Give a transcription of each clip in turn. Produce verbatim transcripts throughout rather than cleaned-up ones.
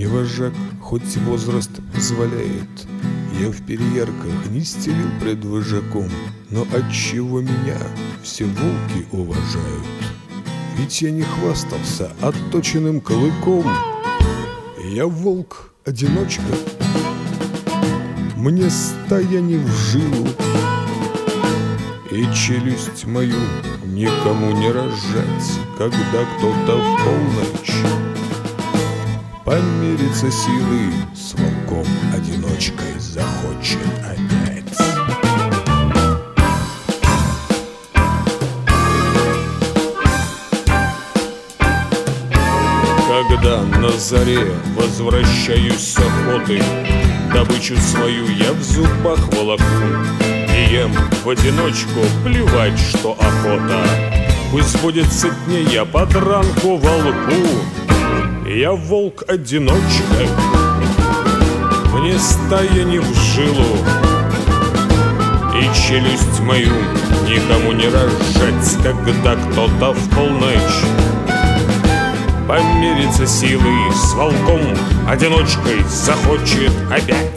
не вожак, хоть возраст позволяет. Я в перьярках не стелил пред вожаком, но отчего меня все волки уважают? Ведь я не хвастался отточенным клыком. Я волк-одиночка, мне стая не в жилу, и челюсть мою никому не разжать, когда кто-то в полночь помериться силой с волком-одиночкой захочет опять. Когда на заре возвращаюсь с охоты, добычу свою я в зубах волоку и ем в одиночку, плевать, что охота. Пусть будет сытнее под ранку волку. Я волк-одиночка, мне стая не в жилу, и челюсть мою никому не разжать, когда кто-то в полночь помериться силой с волком-одиночкой захочет опять.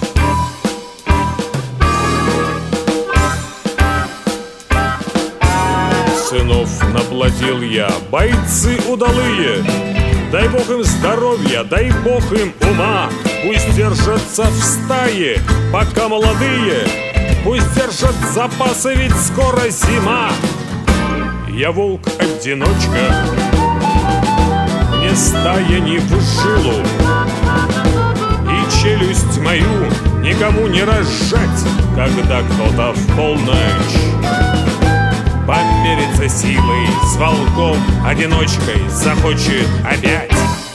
Сынов наплодил я, бойцы удалые, дай бог им здоровья, дай бог им ума. Пусть держатся в стае, пока молодые, пусть держат запасы, ведь скоро зима. Я волк-одиночка, мне стая не в жилу, и челюсть мою никому не разжать, когда кто-то в полночь помериться силой с волком-одиночкой захочет опять.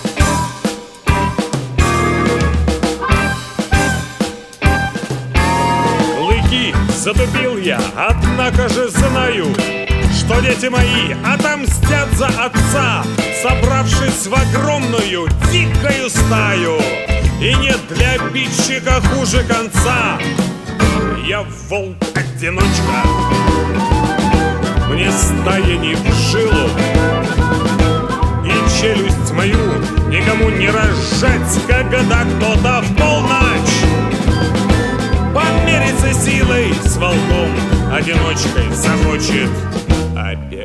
Клыки затупил я, однако же знаю, что дети мои отомстят за отца, собравшись в огромную дикую стаю. И нет для обидчика хуже конца. Я волк-одиночка, мне стая не в жилу, и челюсть мою никому не разжать, когда кто-то в полночь помериться силой с волком-одиночкой захочет опять.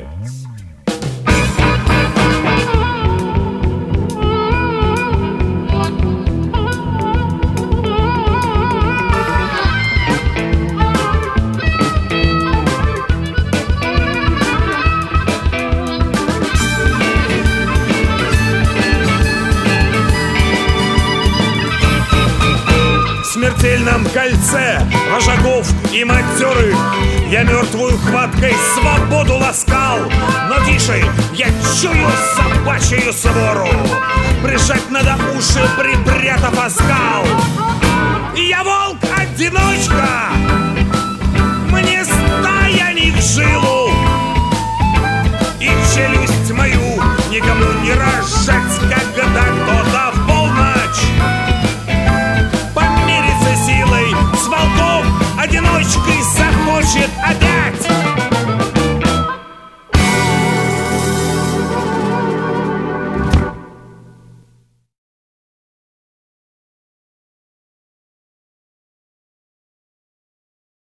В смертельном кольце вожаков и матерых я мертвую хваткой свободу ласкал. Но тише, я чую собачью свору, прижать надо уши, припрятав оскал. Я волк-одиночка,